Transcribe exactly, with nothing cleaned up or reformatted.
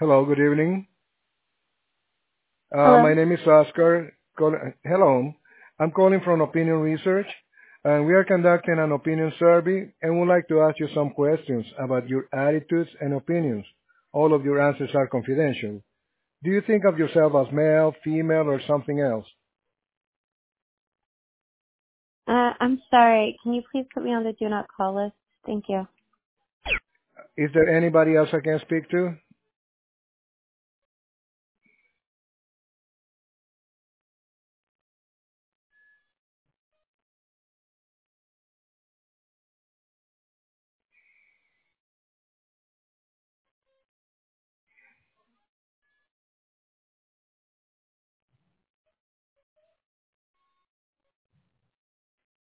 Hello, good evening. Uh, my Hello. name is Oscar. Call, hello, I'm calling from Opinion Research, and we are conducting an opinion survey, and would like to ask you some questions about your attitudes and opinions. All of your answers are confidential. Do you think of yourself as male, female, or something else? Uh, I'm sorry. Can you please put me on the do not call list? Thank you. Is there anybody else I can speak to?